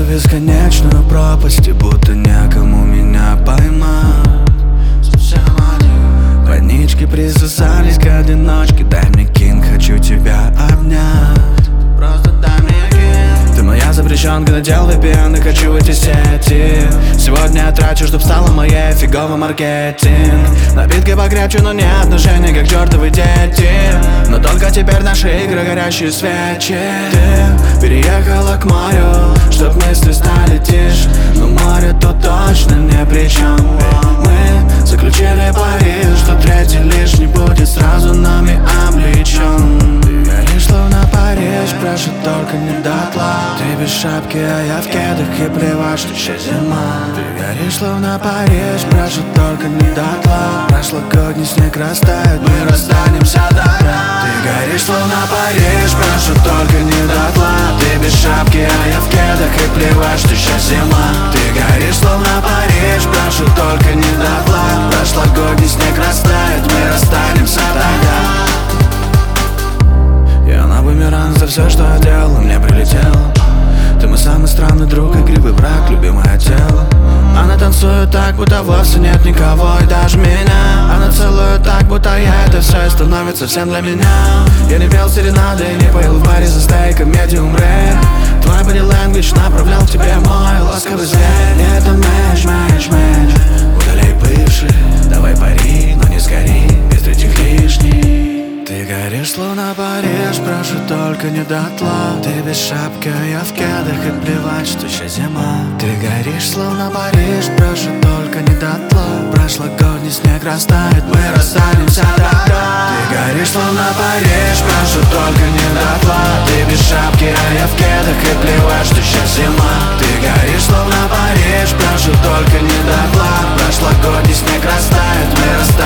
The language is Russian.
бесконечную пропасть, и будто некому меня поймать. Совсем один. Больнички присосались к одиночке. Дай мне кинг, хочу тебя обнять. Просто дай мне кинг. Ты моя запрещенка, надел VPN и хочу в эти сети. Сегодня я трачу, чтоб стала моей фиговый маркетинг. Напитки покрепче, но не отношения, как чертовы дети. Но только теперь наши игры горящие свечи. Ты переехала к морю, чтоб мысли стали тише. Но море тут точно ни при чем. Мы заключили париж, что третий лишний будет сразу нами облечен. Ты горишь словно Париж, прошу, только не дотла. Ты без шапки, а я в кедах, и плевать, что еще зима. Ты горишь словно Париж, прошу, только не дотла. Прошлогодний снег растает, мы расстанемся тогда. Ты горишь словно Париж, прошу, только не дотла. Ты без шапки, а я в кедах, и плевать, что еще зима. Ты горишь словно Париж, прошу, только не дотла. Прошлогодний снег растает, мы расстанемся тогда. Я на бумеранг за все, что я делал, мне прилетело. Ты мой самый странный друг, игривый враг, любимое тело. Она танцует так, будто вовсе нет никого, и даже меня. Она целует так, будто я это все, и становится всем для меня. Я не пел серенады, не поел в баре за стейком medium rare. Твой body language направлял к тебе мой ласковый зверь. Это матч. Удаляй бывший, давай пари, но не сгори, без третьих лишних. Ты горишь словно Париж, прошу, только не дотла. Ты без шапки, а я в кедах, и плевать, что еще зима. Ты горишь словно Париж, прошу, только не дотла. Прошлогодний снег растает, мы расстанемся тогда. Ты горишь словно Париж, прошу, только не дотла. Ты без шапки, а я в кедах, и плевать, что еще зима. Ты горишь словно Париж, прошу, только не дотла. Прошлогодний снег растает, мы расстанемся.